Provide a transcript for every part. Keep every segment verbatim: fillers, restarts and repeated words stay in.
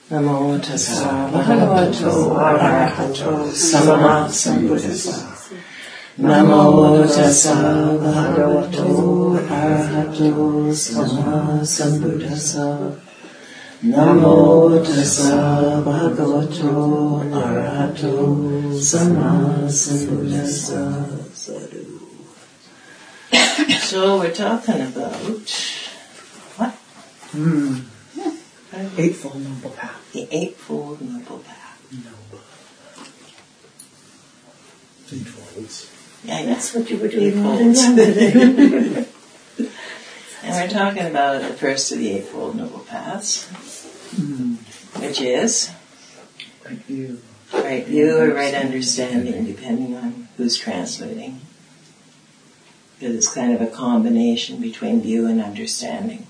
Namo tassa bhagavato arahato samma sambuddhassa. Namo tassa bhagavato arahato samma sambuddhassa. Namo tassa bhagavato arahato samma sambuddhassa. Sadhu. So we're talking about what? Mm. Eightfold Noble Path. The Eightfold Noble Path. Noble. Eightfolds. Yeah, That's what you were doing Eightfolds. all today. And we're talking about the first of the Eightfold Noble Paths, Mm. which is Right view. right view or right understanding, depending on who's translating. Because it's kind of a combination between view and understanding.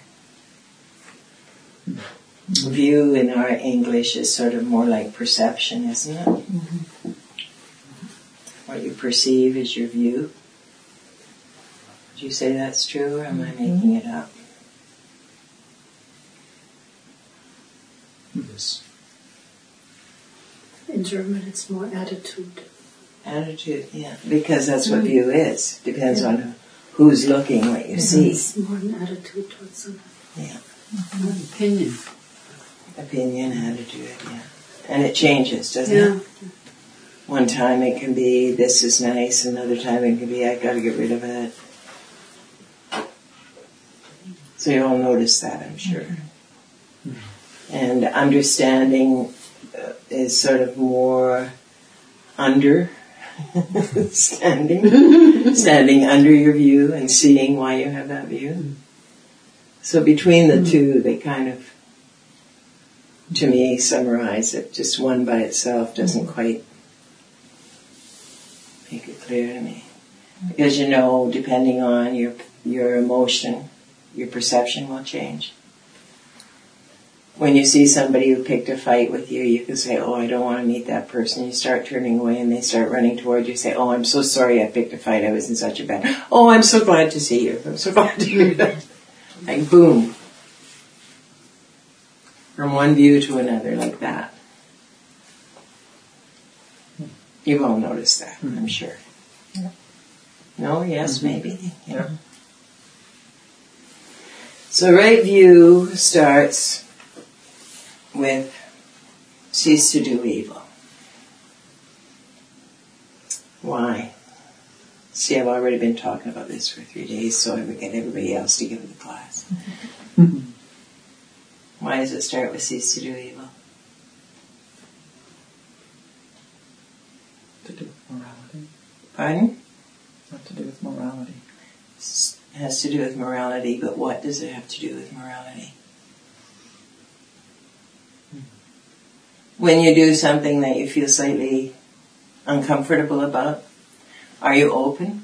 Mm-hmm. View in our English is sort of more like perception, isn't it? Mm-hmm. What you perceive is your view. Would you say that's true, or am I making it up? Yes. In German, it's more attitude. Attitude, yeah. Because that's what view is. Depends Yeah. on who's looking, what you Yeah, see. It's more an attitude towards something. Yeah. An opinion. Opinion, attitude, yeah. And it changes, doesn't Yeah. it? One time it can be, this is nice. Another time it can be, I gotta get rid of it. So you all notice that, I'm sure. Mm-hmm. And understanding uh, is sort of more under standing, standing under your view and seeing why you have that view. So between the two, they kind of, to me, summarize it. Just one by itself doesn't quite make it clear to me. Because you know, depending on your your emotion, your perception will change. When you see somebody who picked a fight with you, you can say, oh, I don't want to meet that person. You start turning away and they start running toward you. Say, oh, I'm so sorry I picked a fight. I was in such a bad... Oh, I'm so glad to see you. I'm so glad to hear that. Like, boom. From one view to another, like that. You've all noticed that, I'm sure. Yeah. No? Yes? Mm-hmm. Maybe? Yeah. Yeah. So right view starts with cease to do evil. Why? See, I've already been talking about this for three days, so I would get everybody else to give the class. Mm-hmm. Why does it start with cease to do evil? To do with morality. Pardon? Not to do with morality. It has to do with morality, but what does it have to do with morality? When you do something that you feel slightly uncomfortable about, are you open?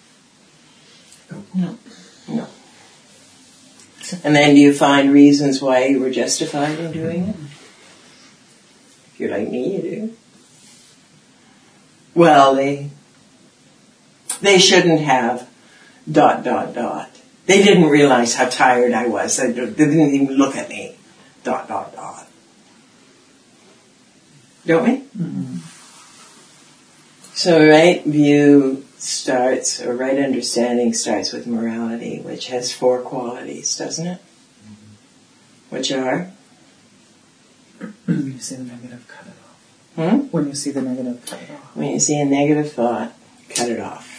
No. No. And then do you find reasons why you were justified in doing it? If you're like me, you do. Well, they they shouldn't have dot, dot, dot. They didn't realize how tired I was. They didn't even look at me. Dot, dot, dot. Don't we? Mm-hmm. So right view starts, or right understanding starts with morality, which has four qualities, doesn't it? Mm-hmm. Which are? When you see the negative, cut it off. Hmm? When you see the negative, cut it off. When you see a negative thought, cut it off.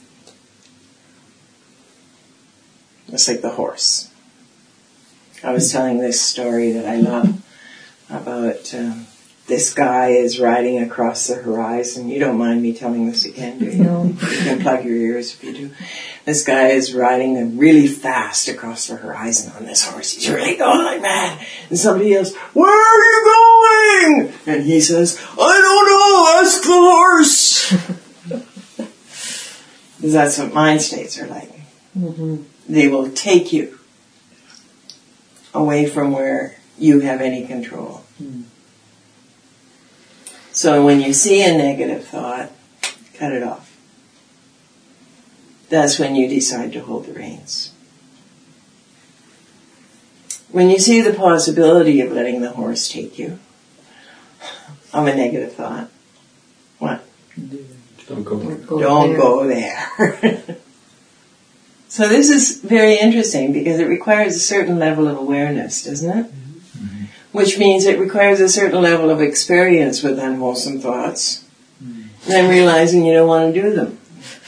It's like the horse. I was telling this story that I love about um, this guy is riding across the horizon. You don't mind me telling this again, do you? No. You can plug your ears if you do. This guy is riding really fast across the horizon on this horse. He's really going like mad. And somebody yells, "Where are you going?" And he says, "I don't know, ask the horse." Because that's what mind states are like. Mm-hmm. They will take you away from where you have any control. Mm. So when you see a negative thought, cut it off. That's when you decide to hold the reins. When you see the possibility of letting the horse take you, of a negative thought, what? Don't go there. Don't go there. So this is very interesting because it requires a certain level of awareness, doesn't it? Mm-hmm. Which means it requires a certain level of experience with unwholesome thoughts, mm-hmm. and then realizing you don't want to do them.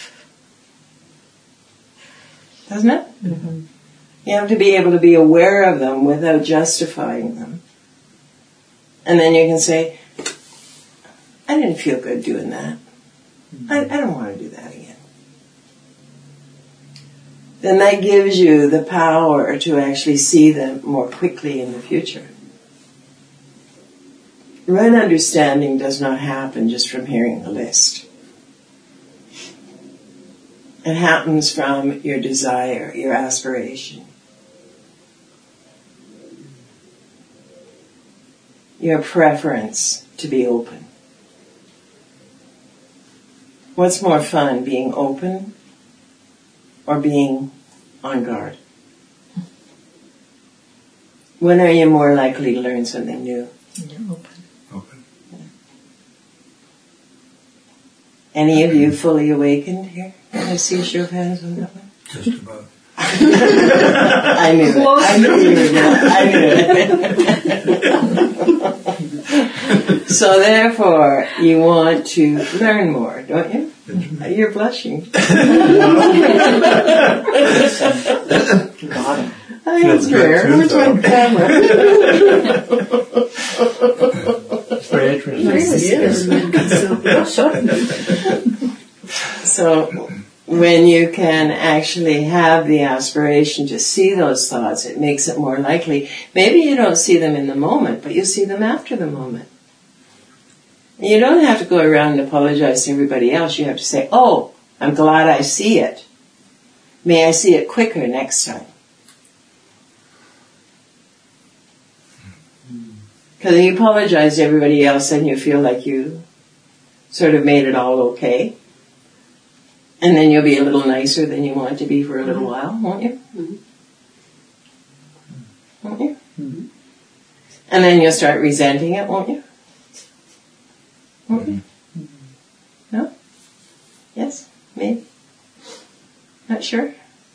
Doesn't it? Mm-hmm. You have to be able to be aware of them without justifying them. And then you can say, I didn't feel good doing that. Mm-hmm. I, I don't want to do that again. Then that gives you the power to actually see them more quickly in the future. Right understanding does not happen just from hearing the list. It happens from your desire, your aspiration. Your preference to be open. What's more fun, being open or being on guard? When are you more likely to learn something new? You're open. Open. Yeah. Any of you fully awakened here? Can I see a show of hands on that one? Just about. I knew it. I knew you were gonna. I knew it. So therefore, you want to learn more, don't you? You're blushing. Got him. I That's fair. Where's my camera? It's very interesting. Yes. So, when you can actually have the aspiration to see those thoughts, it makes it more likely. Maybe you don't see them in the moment, but you see them after the moment. You don't have to go around and apologize to everybody else. You have to say, oh, I'm glad I see it. May I see it quicker next time? Because if you apologize to everybody else, then you feel like you sort of made it all okay. And then you'll be a little nicer than you want to be for a little while, won't you? Mm-hmm. Won't you? Mm-hmm. And then you'll start resenting it, won't you? Won't you? No? Yes? Maybe? Not sure?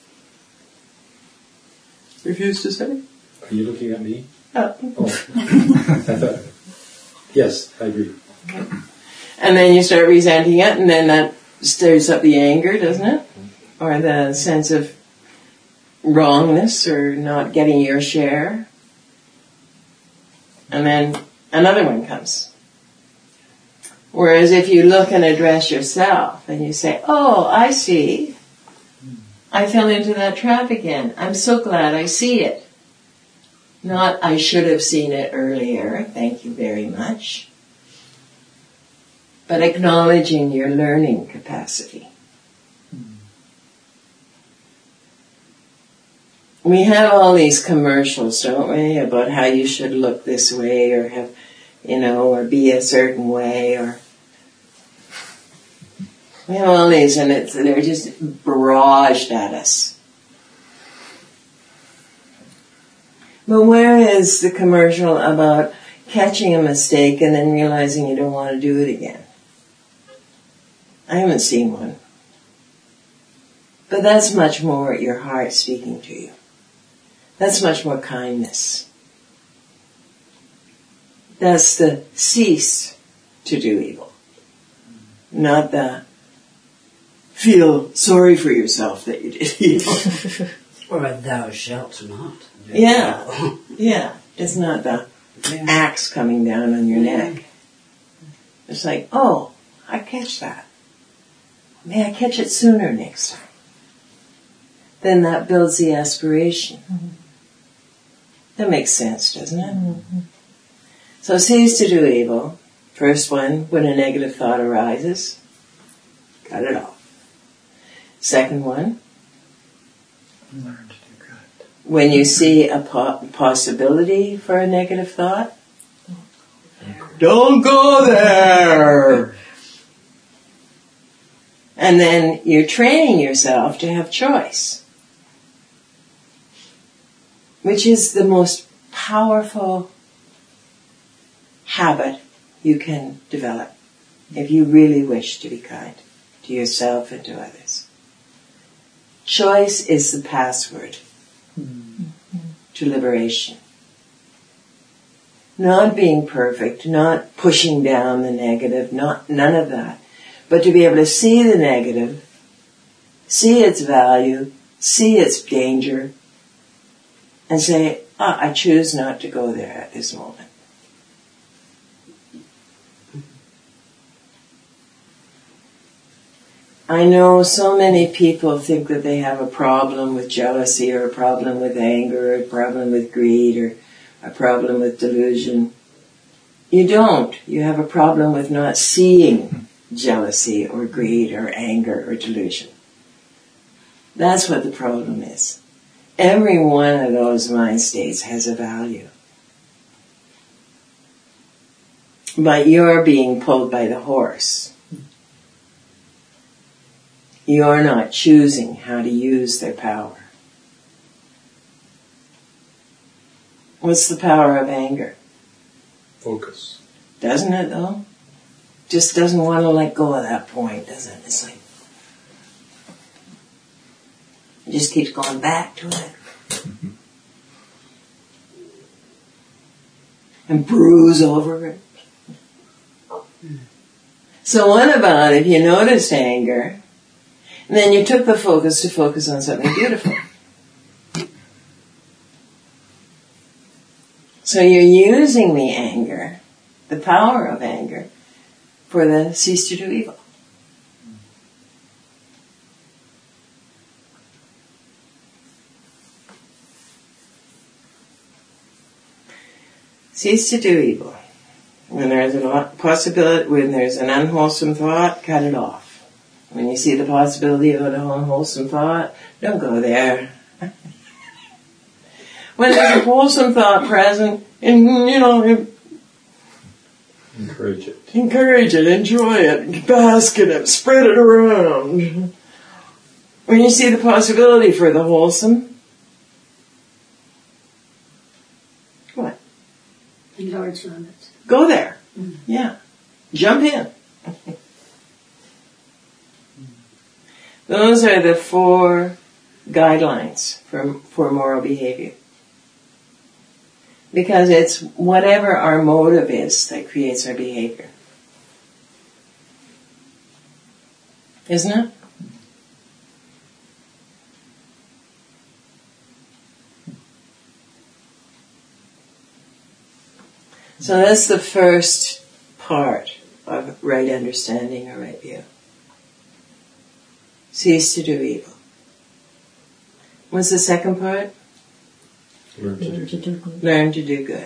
Refuse to say? Are you looking at me? Oh. Oh. I thought, yes, I agree. Okay. And then you start resenting it, and then that stirs up the anger, doesn't it? Or the sense of wrongness or not getting your share. And then another one comes. Whereas if you look and address yourself and you say, oh, I see. I fell into that trap again. I'm so glad I see it. Not, I should have seen it earlier. Thank you very much. But acknowledging your learning capacity. We have all these commercials, don't we, about how you should look this way or have, you know, or be a certain way, or we have all these, and it's, they're just barraged at us. But where is the commercial about catching a mistake and then realizing you don't want to do it again? I haven't seen one. But that's much more your heart speaking to you. That's much more kindness. That's the cease to do evil. Not the feel sorry for yourself that you did evil. Or a thou shalt not. Yeah, yeah. It's not the axe coming down on your neck. It's like, oh, I catch that. May I catch it sooner next time? Then that builds the aspiration. Mm-hmm. That makes sense, doesn't it? Mm-hmm. So cease to do evil. First one, when a negative thought arises, cut it off. Second one, learn to do good. When you see a po- possibility for a negative thought, don't go there. And then you're training yourself to have choice. which is the most powerful habit you can develop if you really wish to be kind to yourself and to others. Choice is the password mm-hmm. to liberation. Not being perfect, not pushing down the negative, not none of that, but to be able to see the negative, see its value, see its danger, and say, ah, I choose not to go there at this moment. I know so many people think that they have a problem with jealousy or a problem with anger or a problem with greed or a problem with delusion. You don't. You have a problem with not seeing jealousy or greed or anger or delusion. That's what the problem is. Every one of those mind states has a value. But you're being pulled by the horse. You're not choosing how to use their power. What's the power of anger? Focus. Doesn't it though? Just doesn't want to let go of that point, does it? It's like, it just keeps going back to it. And bruise over it. So what about if you noticed anger, and then you took the focus to focus on something beautiful? So you're using the anger, the power of anger, for the cease to do evil. Cease to do evil. When there's a possibility, when there's an unwholesome thought, cut it off. When you see the possibility of an unwholesome thought, don't go there. When there's a wholesome thought present, and you know, encourage it. Encourage it, enjoy it, bask in it, spread it around. When you see the possibility for the wholesome, what? Encouragement. Go there. Mm. Yeah. Jump in. Those are the four guidelines for, for moral behavior. Because it's whatever our motive is that creates our behavior. Isn't it? So that's the first part of right understanding or right view. Cease to do evil. What's the second part? Learn to do good. Learn to do good.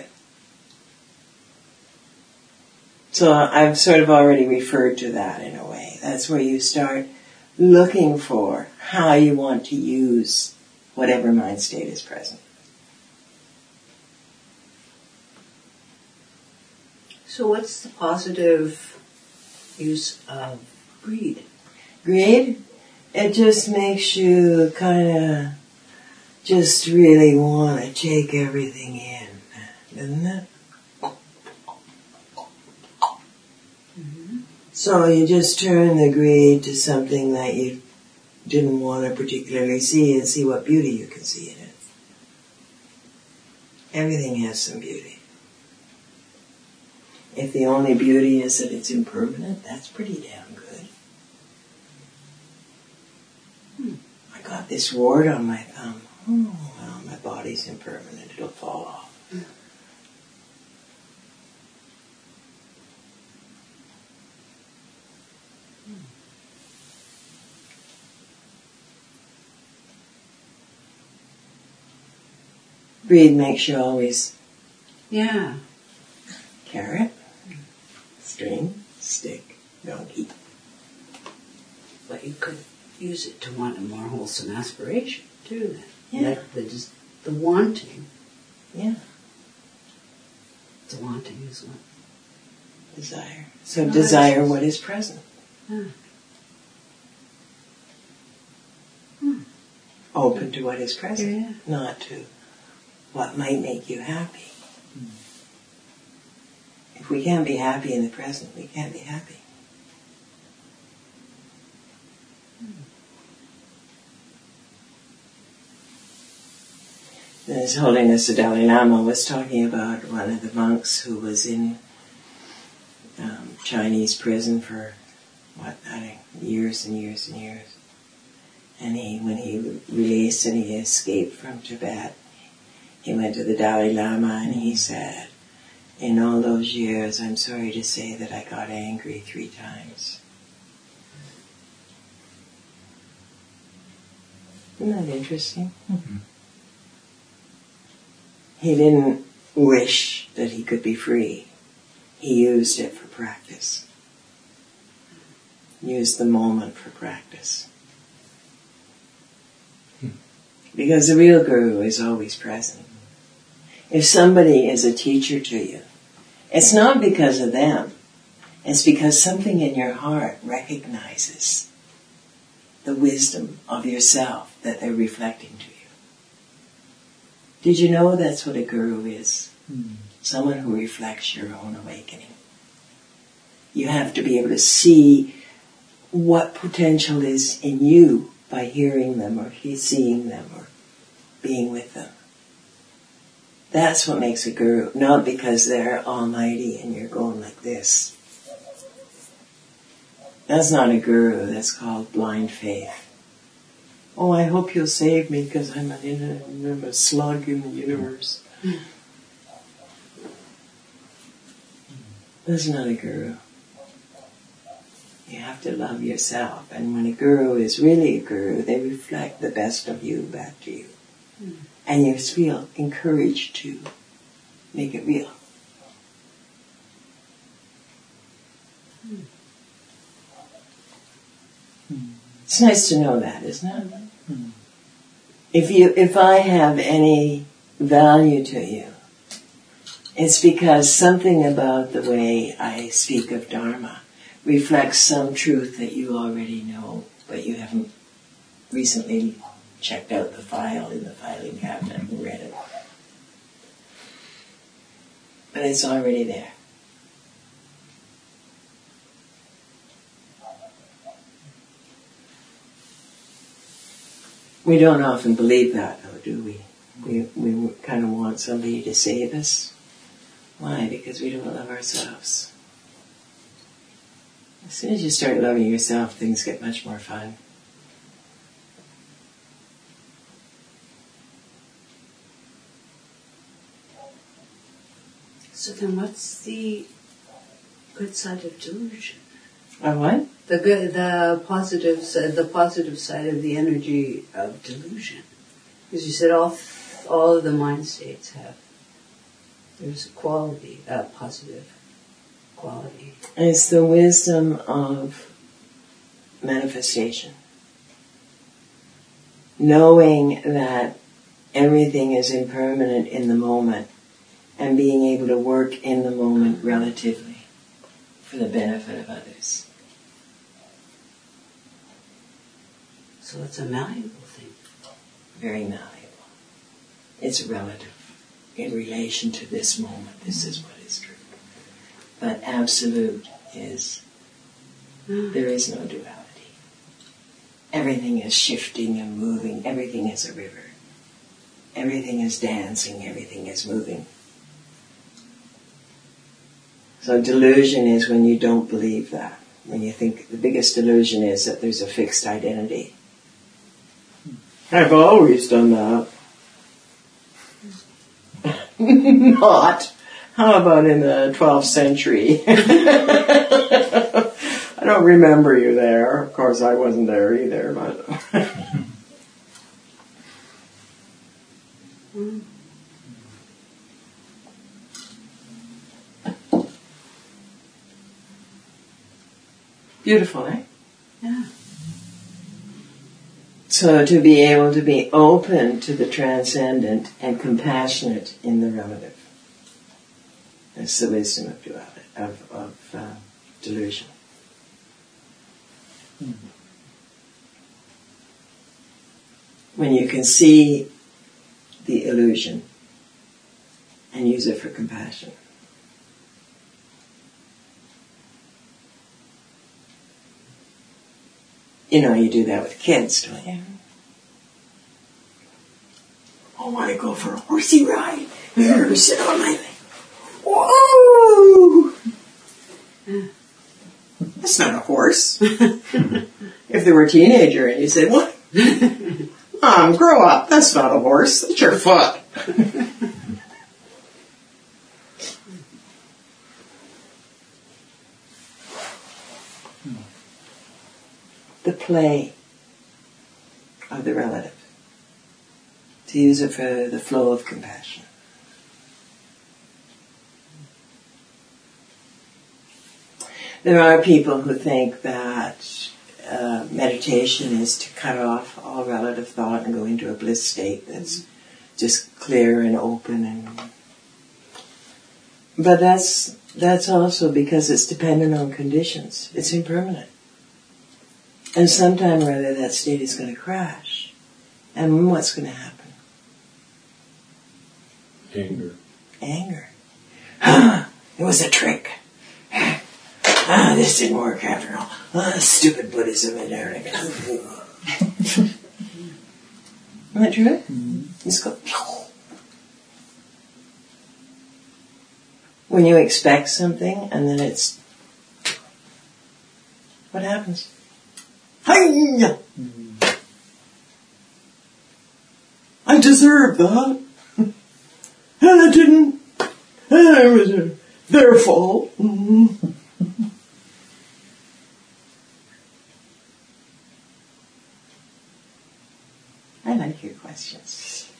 So I've sort of already referred to that in a way. That's where you start looking for how you want to use whatever mind state is present. So what's the positive use of greed? Greed? It just makes you kind of just really want to take everything in, doesn't it? Mm-hmm. So you just turn the greed to something that you didn't want to particularly see and see what beauty you can see in it. Everything has some beauty. If the only beauty is that it's impermanent, that's pretty damn good. Hmm. I got this wart on my thumb. Oh, well, my body's impermanent. It'll fall off. Mm. Greed makes you always... Yeah. Carrot, string, stick, donkey. But you could use it to want a more wholesome aspiration, too, then. Yeah. Like the, just the wanting. Yeah. The wanting is what? Desire. So No, desire what is present. Ah. Hmm. Open to what is present. Yeah. Not to what might make you happy. If we can't be happy in the present, we can't be happy. His Holiness the Dalai Lama was talking about one of the monks who was in um, Chinese prison for, what, I think, years and years and years. And he, when he released and he escaped from Tibet, he went to the Dalai Lama and he said, in all those years, I'm sorry to say that I got angry three times. Isn't that interesting? Mm-hmm. He didn't wish that he could be free. He used it for practice. Used the moment for practice. Hmm. Because the real guru is always present. If somebody is a teacher to you, it's not because of them. It's because something in your heart recognizes the wisdom of yourself that they're reflecting to you. Did you know that's what a guru is? Mm. Someone who reflects your own awakening. You have to be able to see what potential is in you by hearing them or seeing them or being with them. That's what makes a guru, not because they're almighty and you're going like this. That's not a guru, that's called blind faith. Oh, I hope you'll save me because I'm, in a, I'm a slug in the universe. That's not a guru. You have to love yourself. And when a guru is really a guru, they reflect the best of you back to you. Mm. And you feel encouraged to make it real. Mm. Mm. It's nice to know that, isn't it? Mm. If you, if I have any value to you, it's because something about the way I speak of Dharma reflects some truth that you already know, but you haven't recently checked out the file in the filing cabinet and read it. But it's already there. We don't often believe that, though, do we? We, we kind of want somebody to save us. Why? Because we don't love ourselves. As soon as you start loving yourself, things get much more fun. So then what's the good side of delusion? Uh, what? The good, the positive, the positive side of the energy of delusion. Because you said all, all of the mind states have, there's a quality, a positive quality. It's the wisdom of manifestation. Knowing that everything is impermanent in the moment and being able to work in the moment relatively for the benefit of others. So it's a malleable thing. Very malleable. It's relative in relation to this moment. This is what is true. But absolute is, there is no duality. Everything is shifting and moving. Everything is a river. Everything is dancing. Everything is moving. So delusion is when you don't believe that. When you think the biggest delusion is that there's a fixed identity. I've always done that. Not. How about in the twelfth century? I don't remember you there. Of course, I wasn't there either, but... Beautiful, eh? Yeah. So to be able to be open to the transcendent and compassionate in the relative. That's the wisdom of duality, of, of uh, delusion. Mm. When you can see the illusion and use it for compassion. You know, you do that with kids, don't you? I want to go for a horsey ride. Here, sit on my thing. Whoa! That's not a horse. If they were a teenager and you said, what? Mom, grow up. That's not a horse. That's your foot. The play of the relative. To use it for the flow of compassion. There are people who think that uh, meditation is to cut off all relative thought and go into a bliss state that's just clear and open, and but that's that's also because it's dependent on conditions. It's impermanent, and sometime or other that state is going to crash, and what's going to happen? Anger. Anger. Ah, it was a trick. Ah, this didn't work after all. Ah, stupid Buddhism and everything. Isn't that true? Mm-hmm. Just go. When you expect something and then it's, what happens? Hi-ya! Mm-hmm. I deserve that. And I didn't. And it was their fault. Mm-hmm. I like your questions.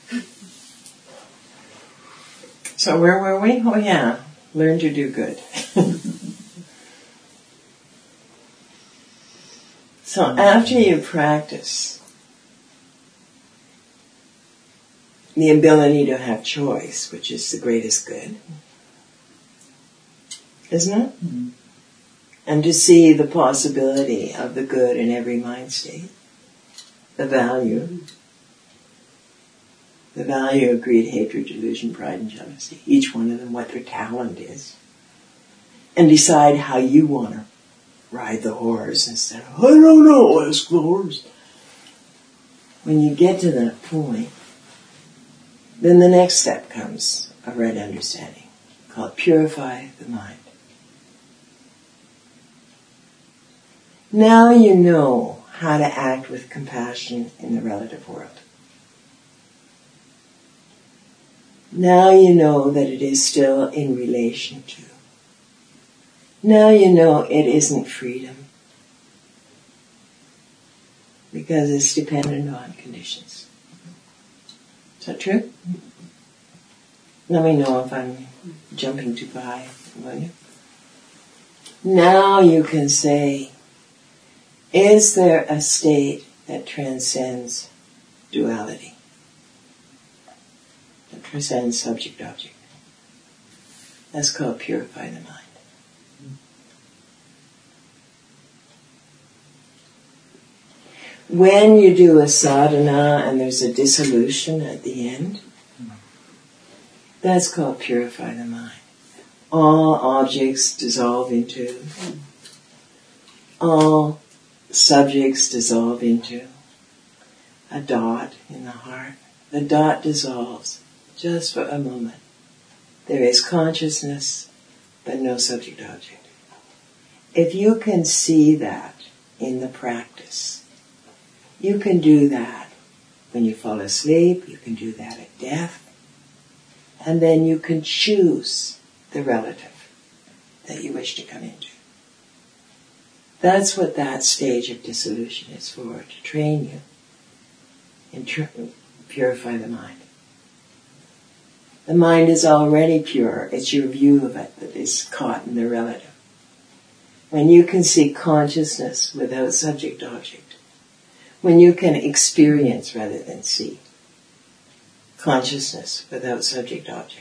So where were we? Oh yeah, learn to do good. So after you practice, the ability to have choice, which is the greatest good, isn't it? Mm-hmm. And to see the possibility of the good in every mind state, the value, the value of greed, hatred, delusion, pride, and jealousy, each one of them, what their talent is, and decide how you want to ride the horse instead of, I don't know, ask the horse. When you get to that point, then the next step comes of right understanding, called purify the mind. Now you know how to act with compassion in the relative world. Now you know that it is still in relation to. Now you know it isn't freedom, because it's dependent on conditions. Is that true? Let me know if I'm jumping too high, will you? Now you can say, is there a state that transcends duality? That transcends subject-object? That's called purify the mind. When you do a sadhana and there's a dissolution at the end, that's called purify the mind. All objects dissolve into, all subjects dissolve into a dot in the heart. The dot dissolves just for a moment. There is consciousness, but no subject-object. If you can see that in the practice, you can do that when you fall asleep, you can do that at death, and then you can choose the relative that you wish to come into. That's what that stage of dissolution is for, to train you and tr- purify the mind. The mind is already pure. It's your view of it that is caught in the relative. When you can see consciousness without subject-object, when you can experience rather than see consciousness without subject-object.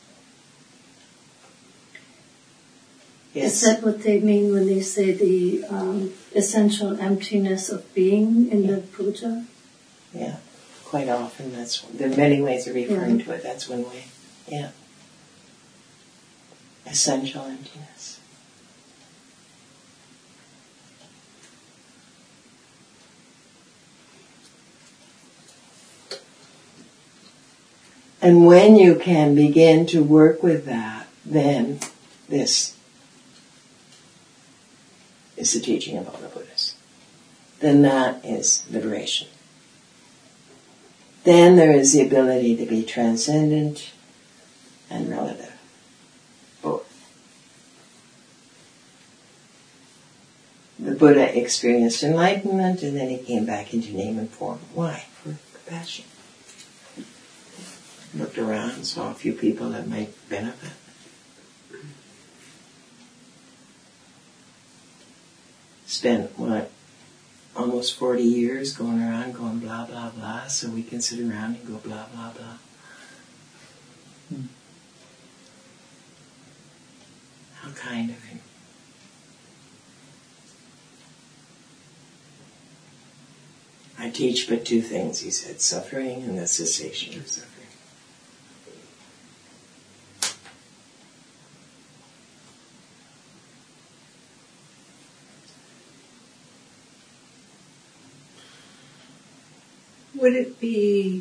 Yes. Is that what they mean when they say the um, essential emptiness of being in yeah. the puja? Yeah, quite often that's, there are many ways of referring yeah. to it, that's one way, yeah. essential emptiness. And when you can begin to work with that, then this is the teaching of all the Buddhas. Then that is liberation. Then there is the ability to be transcendent and relative. Both. The Buddha experienced enlightenment and then he came back into name and form. Why? For compassion. Looked around, saw a few people that might benefit. Spent, what, almost forty years going around going blah, blah, blah, so we can sit around and go blah, blah, blah. Hmm. How kind of him. I teach but two things, he said, suffering and the cessation of suffering. Would it be,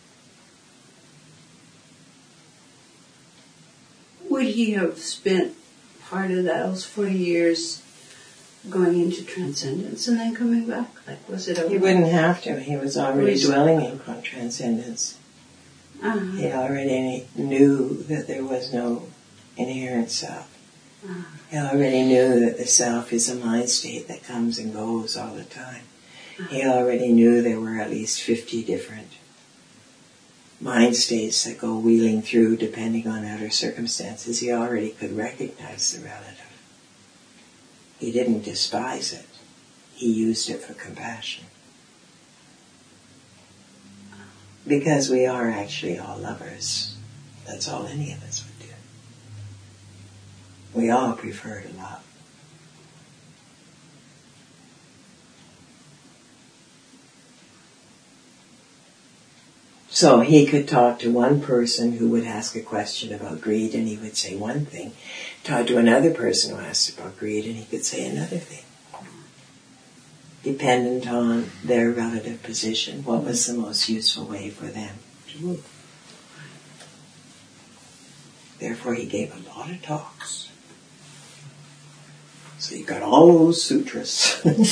would he have spent part of those forty years going into transcendence and then coming back? Like, was it over? He wouldn't have to. He was already Was- dwelling in transcendence. Uh-huh. He already knew that there was no inherent self. Uh-huh. He already knew that the self is a mind state that comes and goes all the time. He already knew there were at least fifty different mind states that go wheeling through depending on outer circumstances. He already could recognize the relative. He didn't despise it. He used it for compassion. Because we are actually all lovers. That's all any of us would do. We all prefer to love. So he could talk to one person who would ask a question about greed and he would say one thing. Talk to another person who asked about greed and he could say another thing. Dependent on their relative position, what was the most useful way for them to move. Therefore he gave a lot of talks. So you got all those sutras.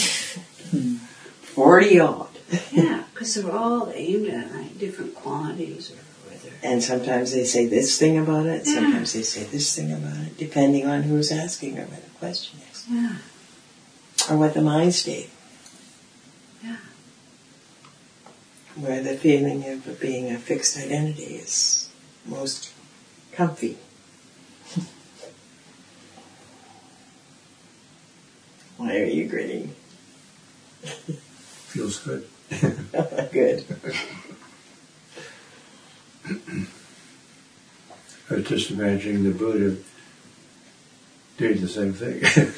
Forty odd. Yeah, because they're all aimed at like, different qualities or whether. And sometimes they say this thing about it, sometimes they say this thing about it, depending on who's asking or what the question is. Yeah. Or what the mind state. Yeah. Where the feeling of being a fixed identity is most comfy. Why are you grinning? Feels good. Good. I was just imagining the Buddha did the same thing.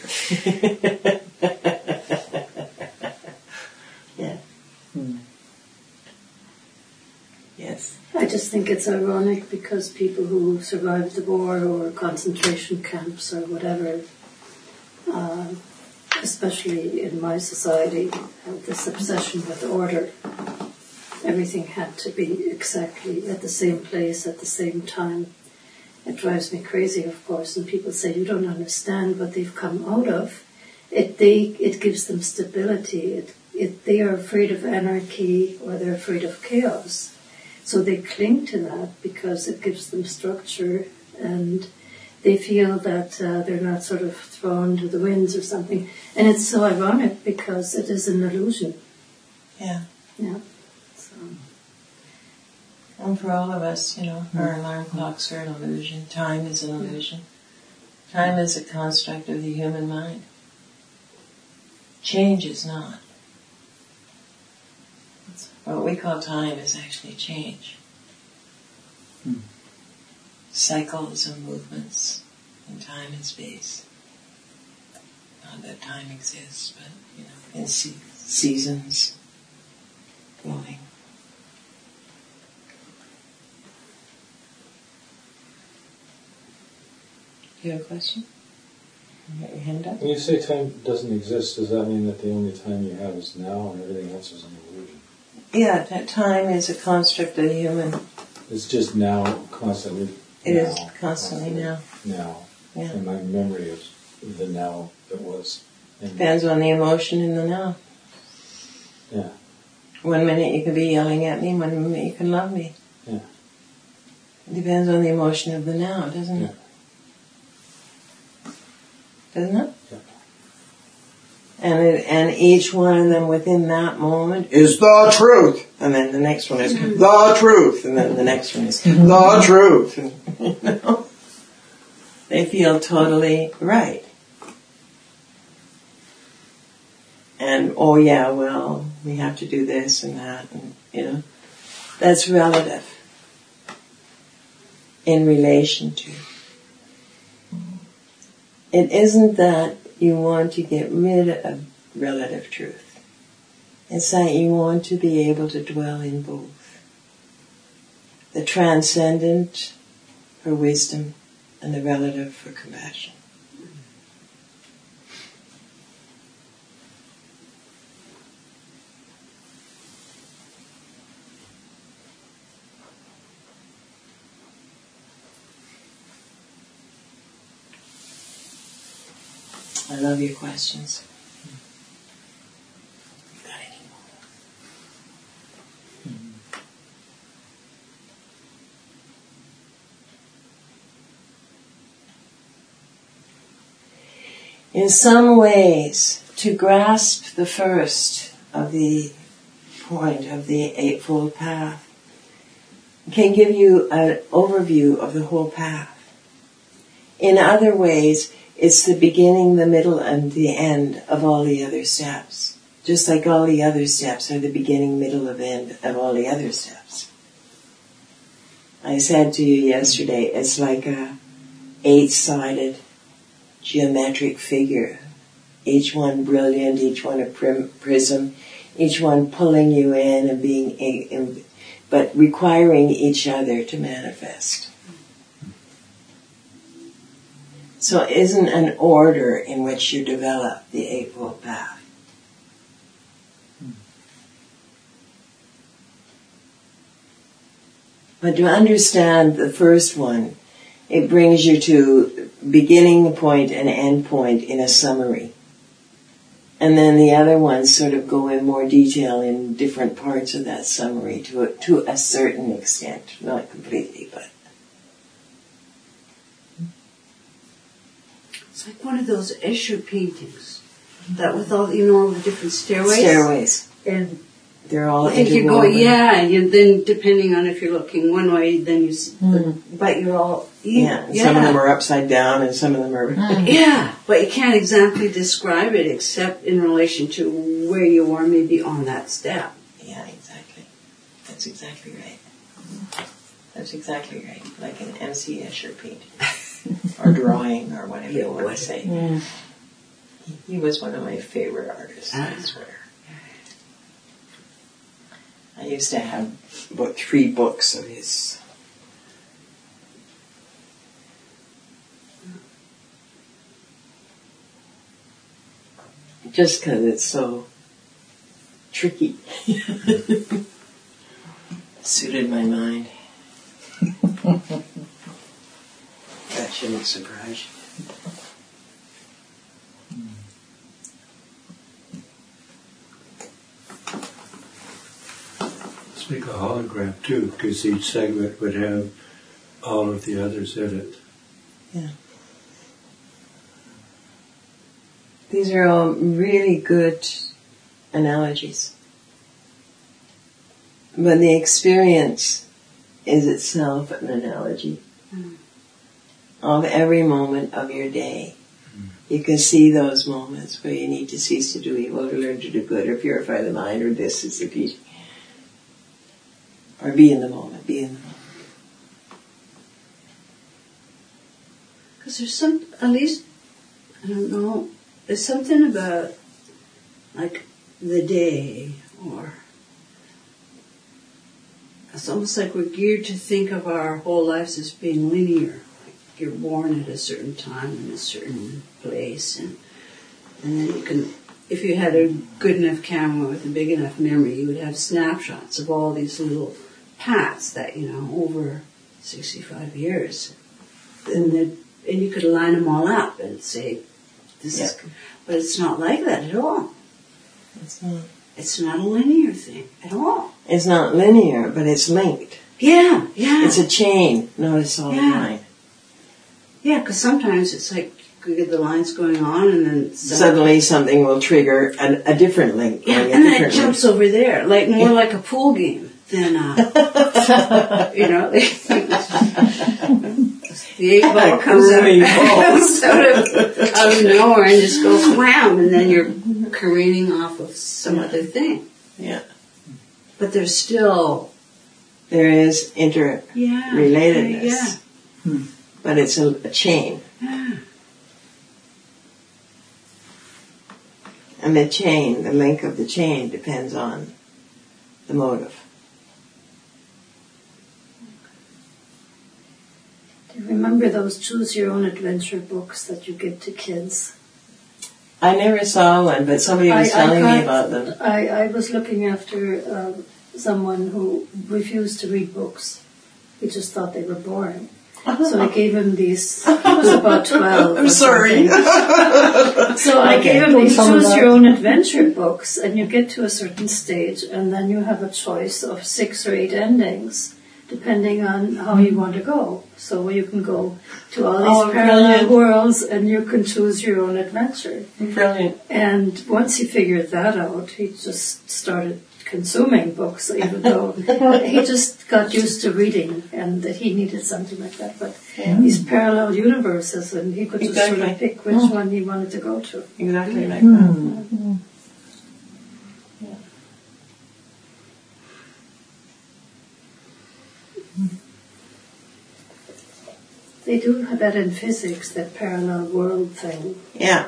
Yeah. Hmm. Yes. I just think it's ironic because people who survived the war or concentration camps or whatever, uh, especially in my society, have this obsession with order. Everything had to be exactly at the same place at the same time. It drives me crazy, of course, and people say, you don't understand what they've come out of. It, they, it gives them stability. It, it, they are afraid of anarchy or they're afraid of chaos. So they cling to that because it gives them structure and they feel that uh, they're not sort of thrown to the winds or something. And it's so ironic because it is an illusion. Yeah. Yeah. So. And for all of us, you know, our alarm clocks are an illusion. Time is an illusion. Time is a construct of the human mind. Change is not. What we call time is actually change. Hmm. Cycles and movements in time and space. Not that time exists, but, you know, in se- seasons flowing. Do you have a question? You got your hand up? When you say time doesn't exist, does that mean that the only time you have is now and everything else is an illusion? Yeah, that time is a construct of the human. It's just now, constantly It now. is constantly now. Now. Yeah. And my memory of the now that was. And Depends on the emotion in the now. yeah. One minute you can be yelling at me, one minute you can love me. Yeah. It depends on the emotion of the now, doesn't Yeah. it? Doesn't it? Yeah. And it, and each one of them within that moment is the truth. And then the next one is the truth. And then the next one is the truth. And, you know, they feel totally right. And, oh yeah, well, we have to do this and that. And, you know, that's relative in relation to. It isn't that you want to get rid of relative truth. It's that you want to be able to dwell in both. The transcendent for wisdom and the relative for compassion. I love your questions. You got any more? In some ways, to grasp the first of the point of the Eightfold Path can give you an overview of the whole path. In other ways, it's the beginning, the middle, and the end of all the other steps. Just like all the other steps are the beginning, middle, and end of all the other steps. I said to you yesterday, it's like a eight-sided geometric figure. Each one brilliant, each one a prim- prism, each one pulling you in and being, a, in, but requiring each other to manifest. So it isn't an order in which you develop the Eightfold Path. But to understand the first one, it brings you to beginning point and end point in a summary. And then the other ones sort of go in more detail in different parts of that summary to a, to a certain extent, not completely, but. It's like one of those Escher paintings, that with all, you know, all the different stairways. Stairways. And they're all I think you're interwoven. going, yeah, and you, then depending on if you're looking one way, then you see, Mm. but you're all, you, Yeah, and yeah. some of them are upside down and some of them are... Yeah, but you can't exactly describe it except in relation to where you are maybe on that step. Yeah, exactly. That's exactly right. That's exactly right. Like an M C Escher painting. Or drawing, or whatever you want to say. Yeah. He, he was one of my favorite artists, I swear. I used to have about three books of his. Just because it's so tricky. Suited my mind. That shouldn't surprise you. It's like a hologram too, because each segment would have all of the others in it. Yeah. These are all really good analogies. But the experience is itself an analogy mm. of every moment of your day. Mm. You can see those moments where you need to cease to do evil to learn to do good or purify the mind, or this is the teaching. Or be in the moment, be in the moment. Because there's some, at least, I don't know, there's something about, like, the day, or it's almost like we're geared to think of our whole lives as being linear. you're born at a certain time in a certain place, and and then you can, if you had a good enough camera with a big enough memory, you would have snapshots of all these little paths that, you know, over sixty-five years, and then and you could line them all up and say, this Yeah. is, but it's not like that at all. It's not. It's not a linear thing at all. It's not linear, but it's linked. Yeah, yeah. It's a chain, not a solid Yeah. line. Yeah, because sometimes it's like you get the lines going on, and then Suddenly something will trigger an, a different link. yeah, going a and then it different jumps link. over there, like more like a pool game than uh, you know. The eight ball comes out, comes out of out of nowhere and just goes wham, and then you're careening off of some other thing. Yeah. But there's still There is interrelatedness, yeah, yeah. but it's a, a chain. yeah. And the chain, the link of the chain depends on the motive. Do you remember those Choose Your Own Adventure books that you give to kids? I never saw one, but somebody was I- I telling me got- about them. I, I was looking after um, someone who refused to read books. He just thought they were boring. So I gave him these, he was about twelve. I'm or sorry. something. So I Okay. gave him Don't these tell him Choose that. Your Own Adventure books, and you get to a certain stage, and then you have a choice of six or eight endings, depending on how you want to go. So you can go to all these Oh, parallel brilliant. worlds, and you can choose your own adventure. Brilliant. And once he figured that out, he just started consuming books, even though he just got used to reading and that he needed something like that. But these parallel universes, and he could just sort Exactly. of pick which one he wanted to go to. Exactly like that. They do have that in physics, that parallel world thing. Yeah.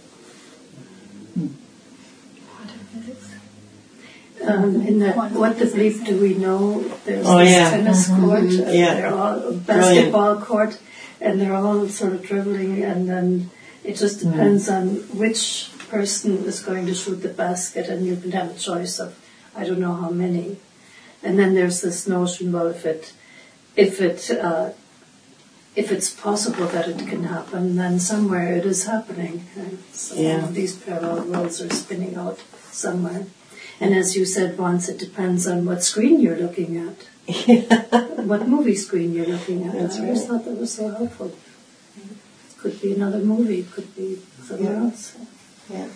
Um, in that, what the bleep do we know? There's Oh, this yeah. tennis court, and Yeah. they're all a basketball court, and they're all sort of dribbling, and then it just depends on which person is going to shoot the basket, and you can have a choice of I don't know how many. And then there's this notion, well, if it if it uh, if it's possible that it can happen, then somewhere it is happening. And so Yeah. these parallel worlds are spinning out somewhere. And as you said once, it depends on what screen you're looking at, what movie screen you're looking at. That's I always right. thought that was so helpful. It could be another movie, it could be somewhere Yeah. else. Yeah.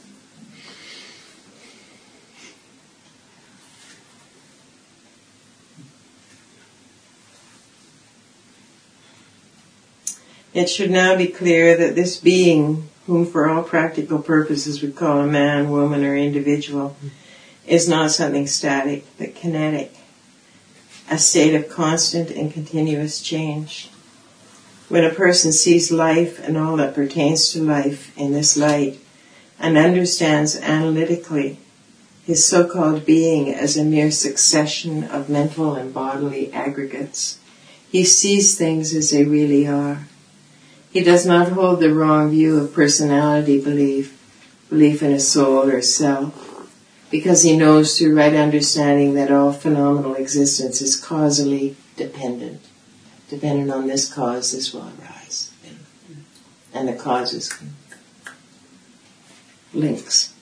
It should now be clear that this being, whom for all practical purposes we call a man, woman, or individual, is not something static, but kinetic, a state of constant and continuous change. When a person sees life and all that pertains to life in this light, and understands analytically his so-called being as a mere succession of mental and bodily aggregates, he sees things as they really are. He does not hold the wrong view of personality belief, belief in a soul or self, because he knows through right understanding that all phenomenal existence is causally dependent. Dependent on this cause, this will arise. And the causes can links.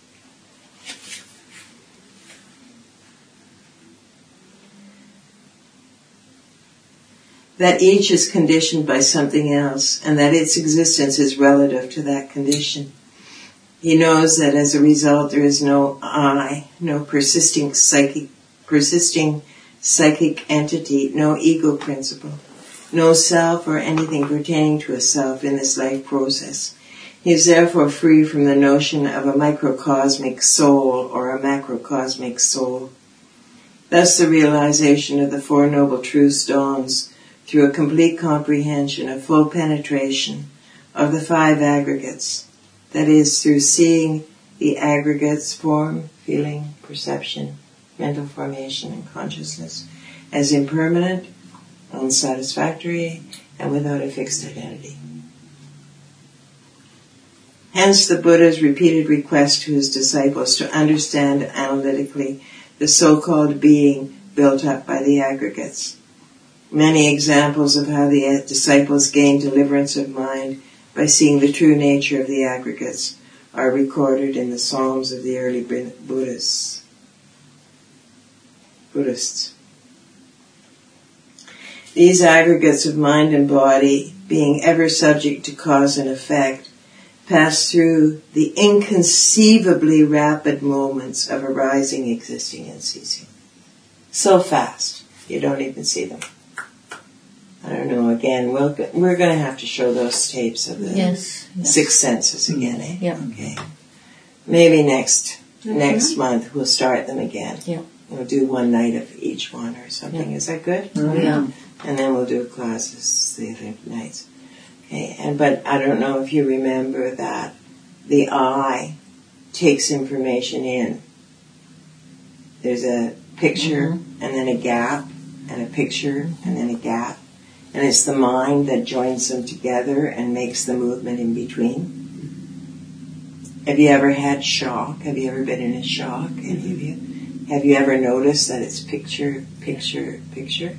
That each is conditioned by something else, and that its existence is relative to that condition. He knows that as a result there is no I, no persisting psychic, persisting psychic entity, no ego principle, no self or anything pertaining to a self in this life process. He is therefore free from the notion of a microcosmic soul or a macrocosmic soul. Thus the realization of the Four Noble Truths dawns through a complete comprehension, a full penetration of the five aggregates, that is, through seeing the aggregates form, feeling, perception, mental formation, and consciousness as impermanent, unsatisfactory, and without a fixed identity. Hence the Buddha's repeated request to his disciples to understand analytically the so-called being built up by the aggregates. Many examples of how the disciples gained deliverance of mind by seeing the true nature of the aggregates are recorded in the Psalms of the early Buddhists. Buddhists. These aggregates of mind and body, being ever subject to cause and effect, pass through the inconceivably rapid moments of arising, existing, and ceasing. So fast, you don't even see them. I don't know, again, we'll, we're going to have to show those tapes of the yes, yes. six senses again, eh? Yeah. Okay. Maybe next Mm-hmm. next month we'll start them again. Yeah. We'll do one night of each one or something. Yeah. Is that good? Mm-hmm. Yeah. And then we'll do classes the other nights. Okay. And but I don't know if you remember that the eye takes information in. There's a picture Mm-hmm. and then a gap and a picture and then a gap. And it's the mind that joins them together and makes the movement in between. Have you ever had shock? Have you ever been in a shock? Any of you? Have you ever noticed that it's picture, picture, picture?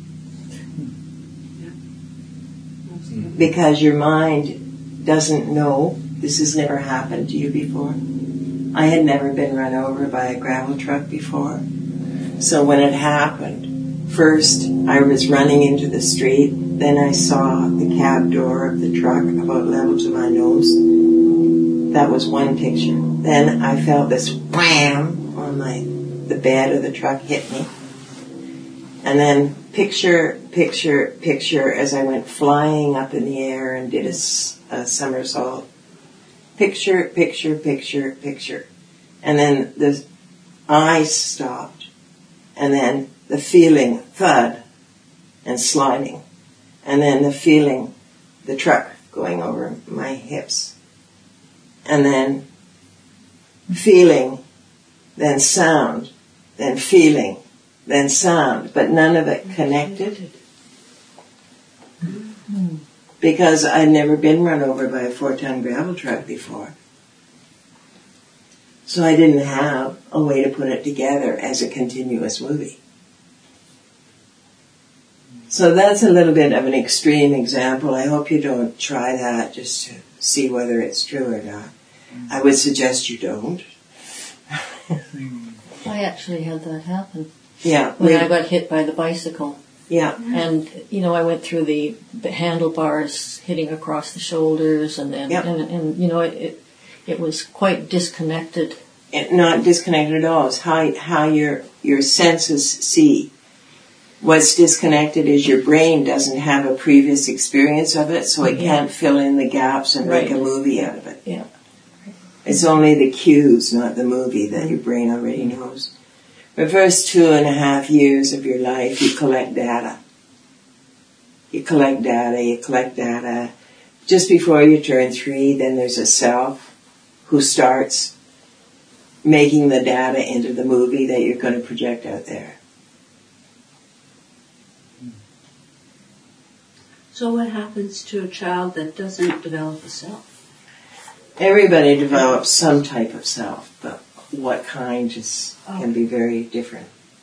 Because your mind doesn't know. This has never happened to you before. I had never been run over by a gravel truck before. So when it happened, first I was running into the street, then I saw the cab door of the truck about level to my nose. That was one picture. Then I felt this wham on my, the bed of the truck hit me. And then picture, picture, picture as I went flying up in the air and did a, a somersault. Picture, picture, picture, picture. And then the eyes stopped. And then the feeling, thud, and sliding. And then the feeling, the truck going over my hips. And then feeling, then sound, then feeling, then sound. But none of it connected. Because I'd never been run over by a four-ton gravel truck before. So I didn't have a way to put it together as a continuous movie. So that's a little bit of an extreme example. I hope you don't try that just to see whether it's true or not. I would suggest you don't. I actually had that happen Yeah. when I got hit by the bicycle. Yeah. And, you know, I went through the, the handlebars hitting across the shoulders and then, Yep. and, and, you know, it, it, it was quite disconnected. It, not disconnected at all. It's how, how your, your senses see. What's disconnected is your brain doesn't have a previous experience of it, so it Yeah. can't fill in the gaps and make Right. a movie out of it. Yeah. It's only the cues, not the movie, that your brain already knows. The first two and a half years of your life, you collect data. You collect data, you collect data. Just before you turn three, then there's a self who starts making the data into the movie that you're going to project out there. So what happens to a child that doesn't develop a self? Everybody develops some type of self, but what kind just can be very different.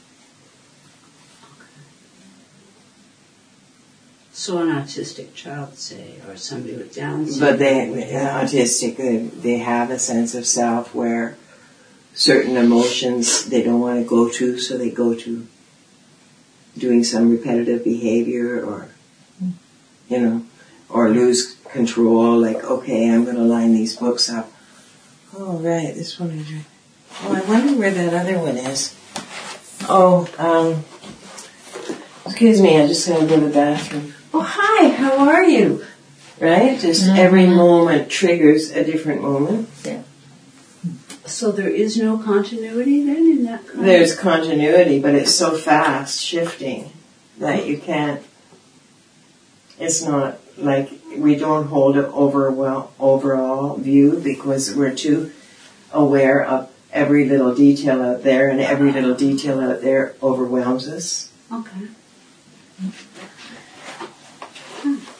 So an autistic child, say, or somebody with Down syndrome. But they, autistic, they, they have a sense of self where certain emotions they don't want to go to, so they go to doing some repetitive behavior or, you know, or lose control, like, okay, I'm going to line these books up. Oh, right, this one is right. Oh, I wonder where that other one is. Oh, um, excuse me, I just got to go to the bathroom. Oh, hi, how are you? Right? Just mm-hmm. Every moment triggers a different moment. Yeah. So there is no continuity then in that kind There's of... continuity, but it's so fast shifting that you can't, it's not like we don't hold an overall, overall view because we're too aware of every little detail out there, and every little detail out there overwhelms us. Okay. Hmm.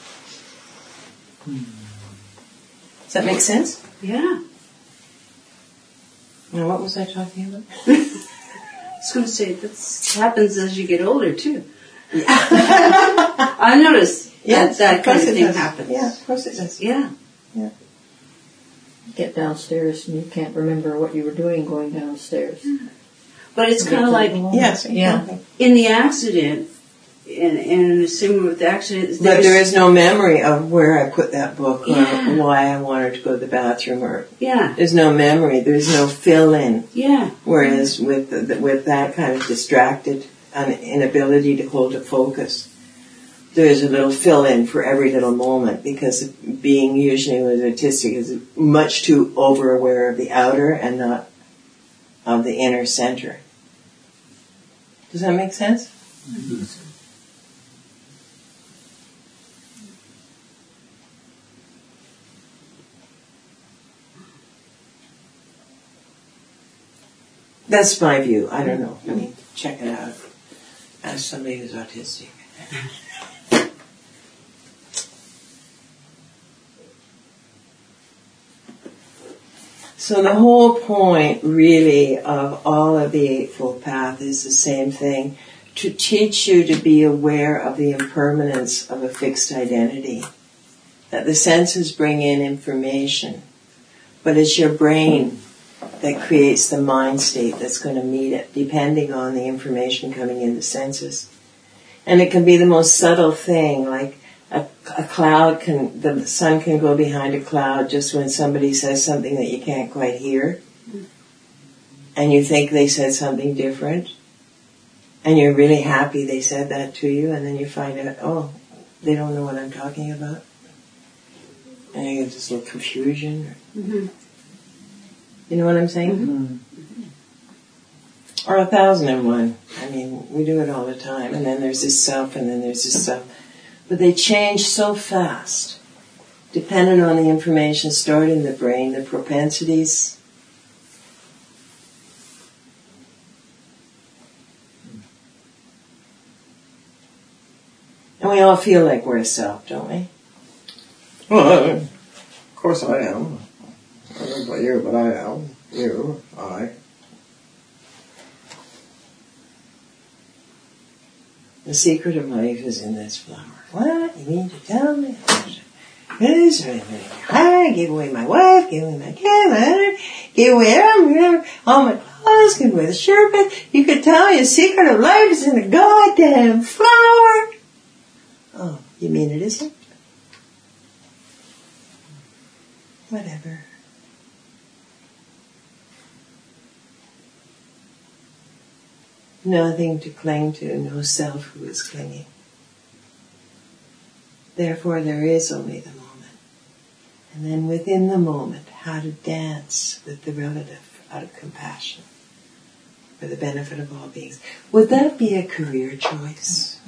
Does that make sense? Yeah. Now, what was I talking about? I was going to say, that happens as you get older, too. I noticed Yes, that that of course kind of it thing does. happens. Yeah, of course it does. Yeah. Get downstairs and you can't remember what you were doing going downstairs. But it's kind of like Yes, Yeah. exactly. in the accident, and, and similar with the accident, But there is no memory of where I put that book or Yeah. why I wanted to go to the bathroom, or yeah, there's no memory. There's no fill-in. yeah, Whereas with the, with that kind of distracted an inability to hold a focus, there's a little fill-in for every little moment, because being usually with autistic is much too over-aware of the outer and not of the inner center. Does that make sense? That's my view. I don't know. I mean, check it out. As somebody who's autistic. So the whole point, really, of all of the Eightfold Path is the same thing: to teach you to be aware of the impermanence of a fixed identity. That the senses bring in information, but it's your brain that creates the mind state that's going to meet it, depending on the information coming in the senses. And it can be the most subtle thing, like a, a cloud can, the sun can go behind a cloud just when somebody says something that you can't quite hear. And you think they said something different. And you're really happy they said that to you, and then you find out, oh, they don't know what I'm talking about. And you get this little confusion. mm-hmm. You know what I'm saying? Mm. Or a thousand and one. I mean, we do it all the time. And then there's this self, and then there's this self. But they change so fast, depending on the information stored in the brain, the propensities. And we all feel like we're a self, don't we? Well, of course I am. I don't know about you, but I am. You, I. The secret of life is in this flower. What? You mean to tell me? Yes, I gave away my wife, gave away my kid, my other, gave away everything, all my clothes, gave away the sherbet. You could tell me the secret of life is in a goddamn flower. Oh, you mean it isn't? Whatever. Nothing to cling to, no self who is clinging. Therefore, there is only the moment. And then within the moment, how to dance with the relative out of compassion for the benefit of all beings. Would that be a career choice?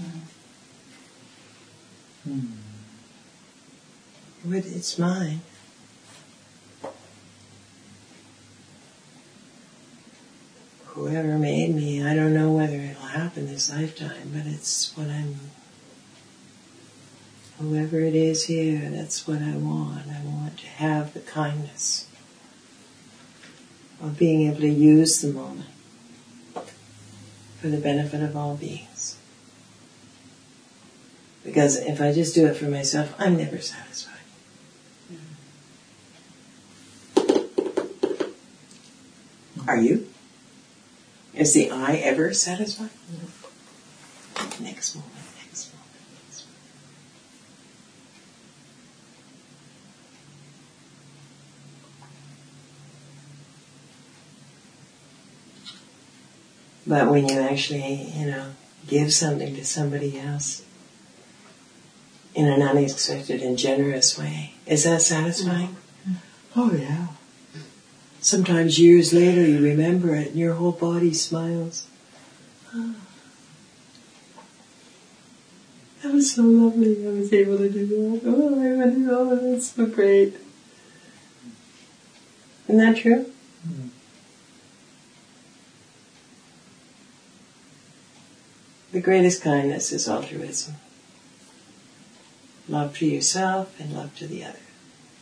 Mm. Would, it's mine. Whoever made me, I don't know whether it'll happen this lifetime, but it's what I'm, whoever it is here, that's what I want. I want to have the kindness of being able to use the moment for the benefit of all beings. Because if I just do it for myself, I'm never satisfied. Are you? Is the I ever satisfied? No. Next moment, next moment, next moment. But when you actually, you know, give something to somebody else in an unexpected and generous way, is that satisfying? Mm-hmm. Oh, yeah. Sometimes years later you remember it and your whole body smiles. Oh, that was so lovely. I was able to do that. Oh, I went, oh, that's so great. Isn't that true? Mm. The greatest kindness is altruism. Love to yourself and love to the other.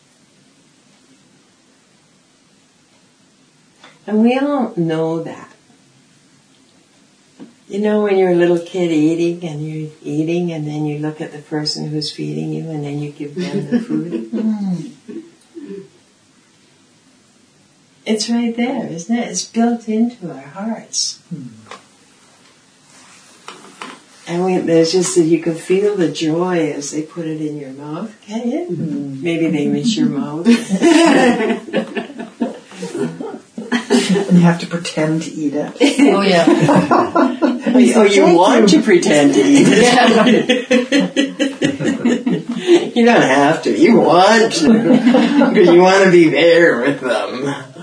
And we all know that. You know when you're a little kid eating and you're eating and then you look at the person who's feeding you and then you give them the food? It's right there, isn't it? It's built into our hearts. And we, there's just that you can feel the joy as they put it in your mouth, can you? Mm. Maybe they miss your mouth. And you have to pretend to eat it. Oh yeah. oh, you want you. to pretend to eat it. You don't have to. You want to. Because you want to be there with them.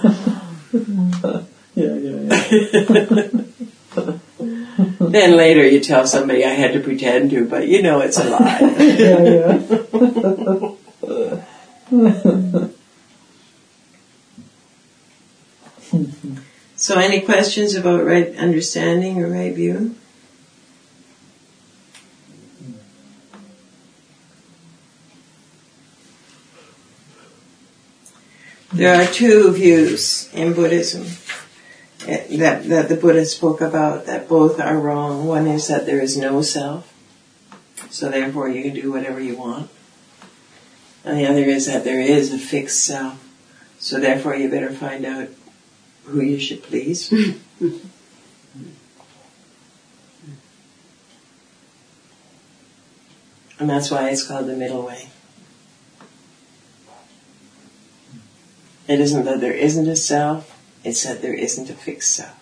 Yeah, yeah, yeah. Then later you tell somebody I had to pretend to, but you know it's a lie. Yeah, yeah. So any questions about right understanding or right view? There are two views in Buddhism that, that the Buddha spoke about that both are wrong. One is that there is no self, so therefore you can do whatever you want. And the other is that there is a fixed self, so therefore you better find out who you should please. And that's why it's called the middle way. It isn't that there isn't a self, it's that there isn't a fixed self.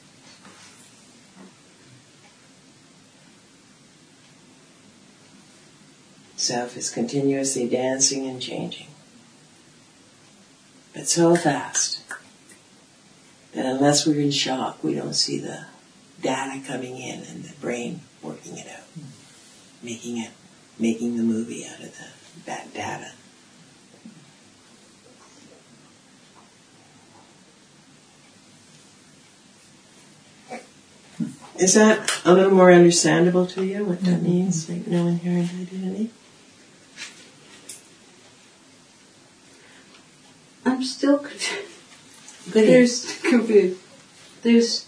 Self is continuously dancing and changing. But so fast that unless we're in shock, we don't see the data coming in and the brain working it out, making it, making the movie out of the, that data. Is that a little more understandable to you, what that means, like no inherent identity? I'm still confused. There's, confused. There's,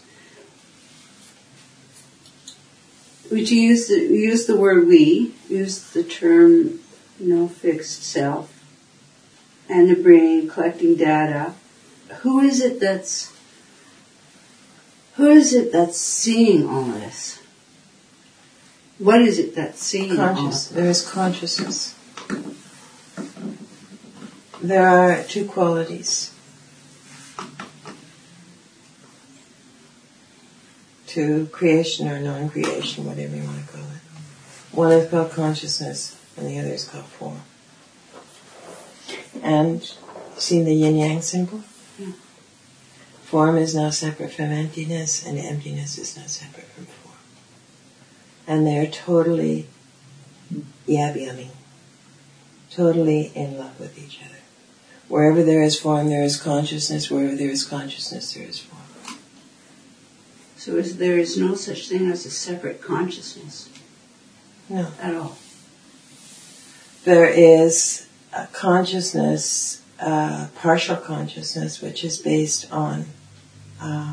would you use the, use the word we, use the term no fixed self, and the brain collecting data. Who is it that's Who is it that's seeing all this? What is it that's seeing all Conscious. this? There is consciousness. There are two qualities. To creation or non-creation, whatever you want to call it. One is called consciousness, and the other is called form. And see the yin-yang symbol? Yeah. Form is now separate from emptiness, and emptiness is now separate from form. And they're totally yab-yamming, totally in love with each other. Wherever there is form, there is consciousness. Wherever there is consciousness, there is form. So is, there is no such thing as a separate consciousness? No. At all? There is a consciousness, uh, partial consciousness, which is based on uh,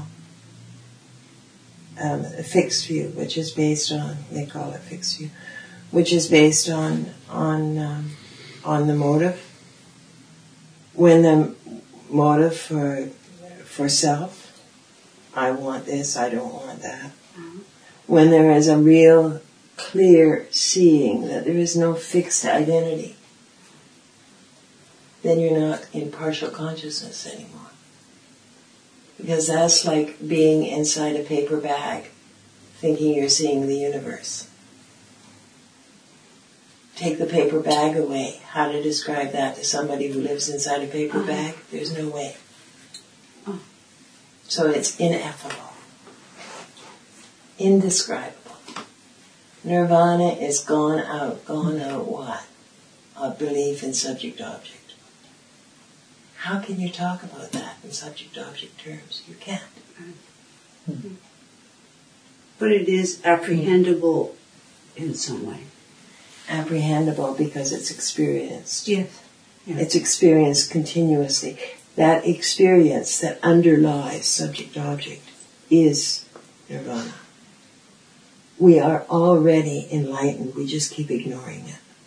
um, a fixed view, which is based on, they call it fixed view, which is based on on um, on the motive. When the motive for for self, I want this, I don't want that. Mm-hmm. When there is a real clear seeing that there is no fixed identity, then you're not in partial consciousness anymore. Because that's like being inside a paper bag, thinking you're seeing the universe. Take the paper bag away. How to describe that to somebody who lives inside a paper uh-huh. bag? There's no way. Oh. So it's ineffable. Indescribable. Nirvana is gone out. Gone out what? Of belief in subject-object. How can you talk about that in subject-object terms? You can't. But it is apprehendable in some way. apprehendable because it's experienced. Yes. Yeah. It's experienced continuously. That experience that underlies subject-object is nirvana. We are already enlightened. We just keep ignoring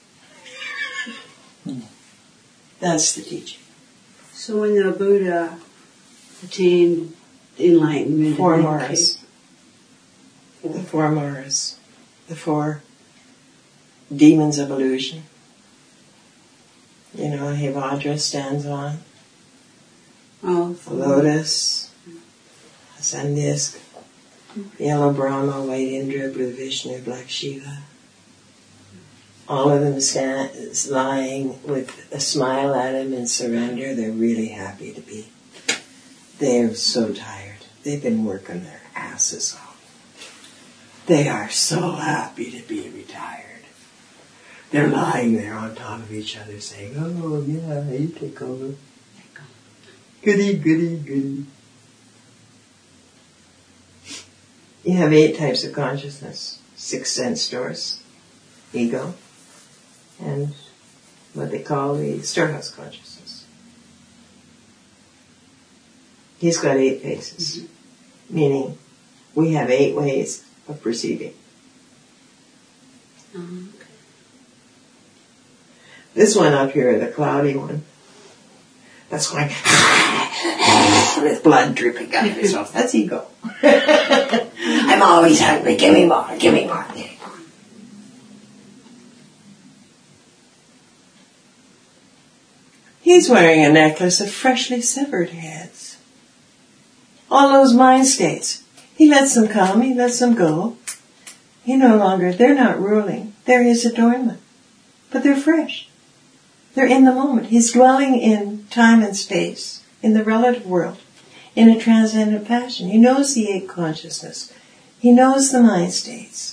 it. That's the teaching. So when the Buddha attained enlightenment, Four and Maras. The four Maras. The four demons of illusion. You know, Hevajra stands on. Oh, The lotus. The sun disk. Yellow Brahma, white Indra, blue Vishnu, black Shiva. All of them stand, lying with a smile at him in surrender. They're really happy to be. They're so tired. They've been working their asses off. They are so happy to be retired. They're lying there on top of each other saying, oh yeah, you take over. Goody, goody, goody. You have eight types of consciousness. Six sense doors. Ego. And what they call the storehouse consciousness. He's got eight faces. Mm-hmm. Meaning, we have eight ways of perceiving. Oh, okay. This one up here, the cloudy one, that's going with blood dripping out of his mouth. That's ego. I'm always hungry. Give me more. Give me more. Give me more. He's wearing a necklace of freshly severed heads. All those mind states. He lets them come. He lets them go. He no longer, they're not ruling. They're his adornment. But they're fresh. They're in the moment. He's dwelling in time and space, in the relative world, in a transcendent passion. He knows the eight consciousness. He knows the mind states.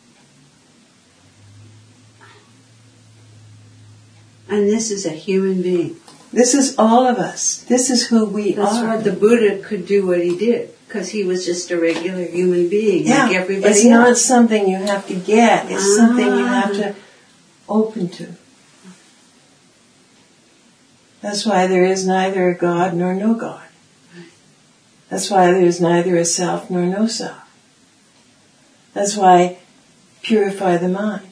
And this is a human being. This is all of us. This is who we That's are. why the Buddha could do what he did, because he was just a regular human being, yeah, like everybody it's else. not something you have to get. It's Ah. something you have to open to. That's why there is neither a God nor no God. That's why there is neither a self nor no self. That's why purify the mind.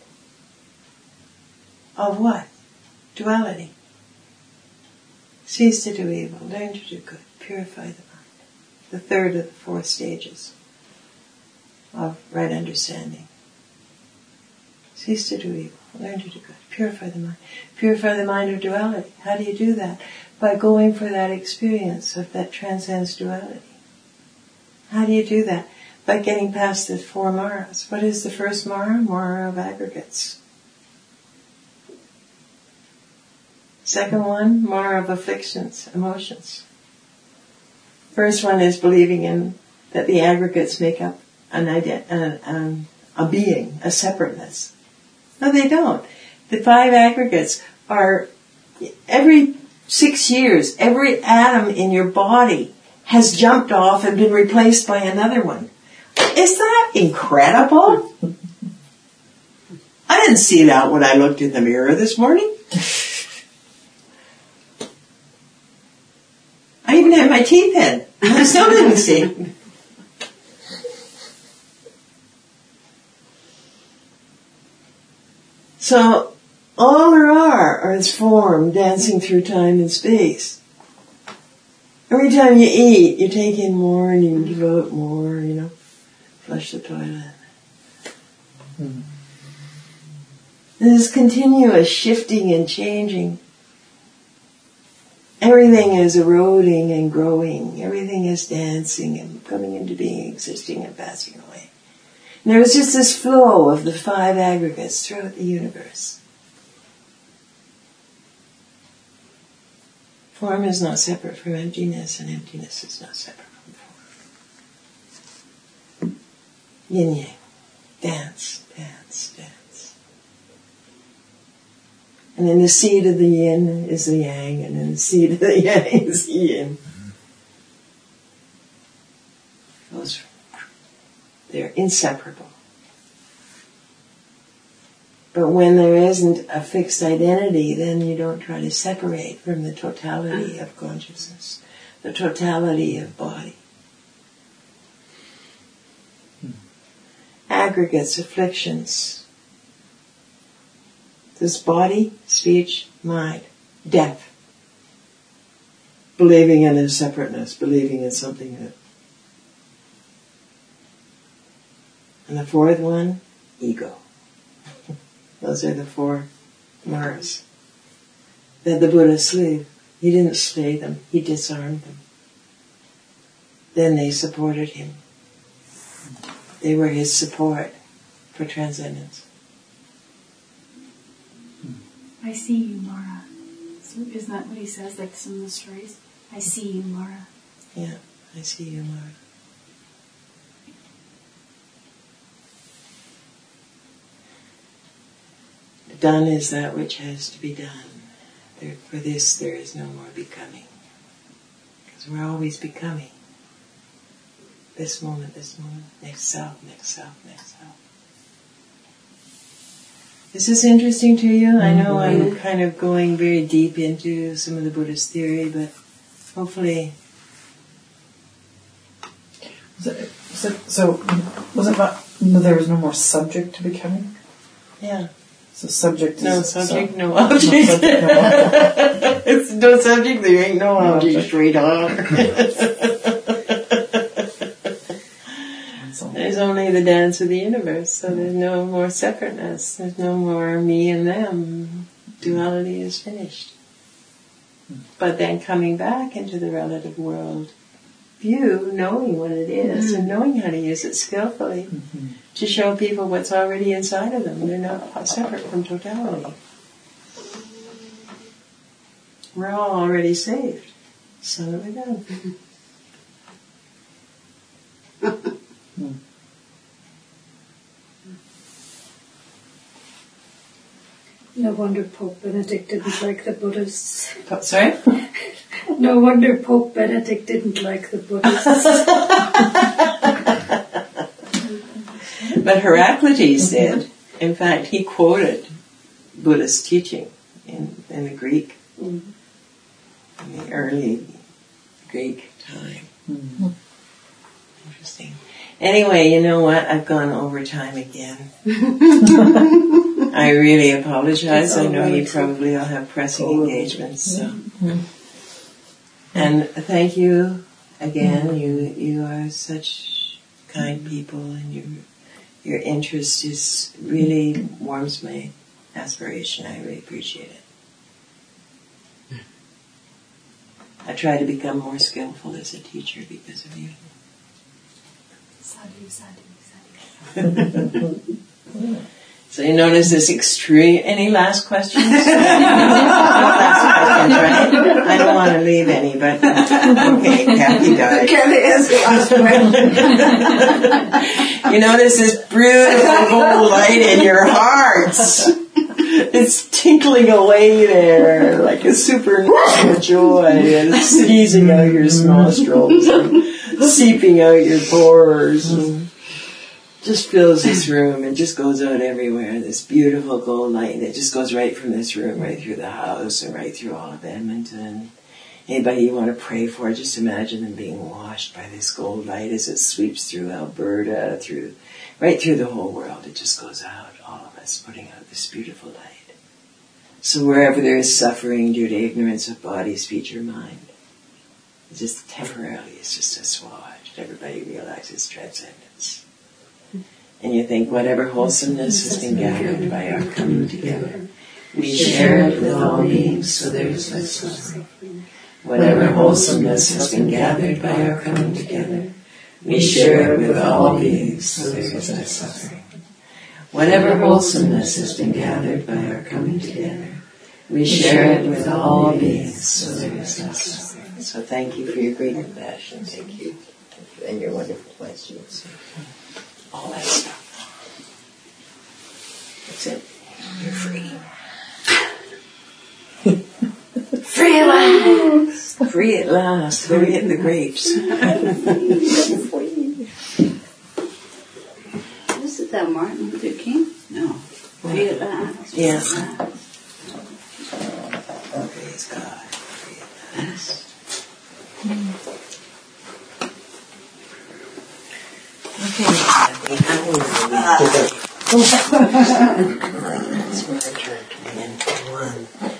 Of what? Duality. Cease to do evil, learn to do good, purify the mind. The third of the four stages of right understanding. Cease to do evil, learn to do good, purify the mind. Purify the mind of duality. How do you do that? By going for that experience of that transcends duality. How do you do that? By getting past the four maras. What is the first mara? Mara of aggregates. Second one, mara of afflictions, emotions. First one is believing in that the aggregates make up an ident- an, um, a being, a separateness. No, they don't. The five aggregates are, every six years, every atom in your body has jumped off and been replaced by another one. Is that incredible? I didn't see that when I looked in the mirror this morning. I even had my teeth in. I still didn't see. So, all there are is form dancing through time and space. Every time you eat, you take in more and you devote more, you know, flush the toilet. Mm-hmm. This continuous shifting and changing. Everything is eroding and growing. Everything is dancing and coming into being, existing and passing away. And there is just this flow of the five aggregates throughout the universe. Form is not separate from emptiness, and emptiness is not separate from form. Yin yang. Dance, dance, dance. And in the seed of the yin is the yang, and in the seed of the yang is the yin. Those, they're inseparable. But when there isn't a fixed identity, then you don't try to separate from the totality of consciousness, the totality of body. Hmm. Aggregates, afflictions. This body, speech, mind, death. Believing in a separateness, believing in something new. And the fourth one, ego. Those are the four Maras that the Buddha slew. He didn't slay them, he disarmed them. Then they supported him. They were his support for transcendence. I see you, Mara. So isn't that what he says, like some of the stories? I see you, Mara. Yeah, I see you, Mara. Done is that which has to be done. There, for this, there is no more becoming. Because we're always becoming. This moment, this moment, next self, next self, next self. Is this interesting to you? I know I'm kind of going very deep into some of the Buddhist theory, but hopefully... Was it, was it, so, was it not, no, there was no more subject to becoming? Yeah. So subject is... No subject, so, no object. No subject, no object. It's no subject, there ain't no, No object, object. straight on. There's only the dance of the universe, so there's no more separateness. There's no more me and them. Duality is finished. But then coming back into the relative world view, knowing what it is, and knowing how to use it skillfully, Mm-hmm. to show people what's already inside of them. They're not separate from totality. We're all already saved. Son of a gun. Mm. No wonder Pope Benedict didn't like the Buddhists. Sorry? No wonder Pope Benedict didn't like the Buddhists. But Heraclitus did. In fact, he quoted Buddhist teaching in, in the Greek, Mm. in the early Greek time. Mm. Interesting. Anyway, you know what? I've gone over time again. I really apologize. I know you probably all have pressing engagements. So. And thank you again. You you are such kind people, and your your interest is really warms my aspiration. I really appreciate it. I try to become more skillful as a teacher because of you. Sadhu, sadhu, sadhu. So you notice this extreme... Any last questions? No last questions, right? I don't want to leave any, but... Okay, Kathy died. Kathy has the last one. You notice this beautiful gold light in your hearts. It's tinkling away there like a supernatural joy. It's seizing out your nostrils and seeping out your pores. And just fills this room and just goes out everywhere. This beautiful gold light, and it just goes right from this room, right through the house, and right through all of Edmonton. Anybody you want to pray for, just imagine them being washed by this gold light as it sweeps through Alberta, through right through the whole world. It just goes out, all of us, putting out this beautiful light. So wherever there is suffering due to ignorance of body, speech, or mind, it's just temporarily, it's just a swatch. Everybody realizes transcendence. And you think whatever wholesomeness has been gathered by our coming together, we share it with all beings, so there is less suffering. Whatever wholesomeness has been gathered by our coming together, we share it with all beings, so there is less suffering. Whatever wholesomeness has been gathered by our coming together, we share it with all beings, so there is less suffering. So thank you for your great compassion. Thank you. And your wonderful questions. All that stuff. That's it. You're free. Free at last. Free at last. We're hitting the grapes. Is it that Martin Luther King? No. Well, Yeah. Praise God. Okay. It's my turn to begin. One.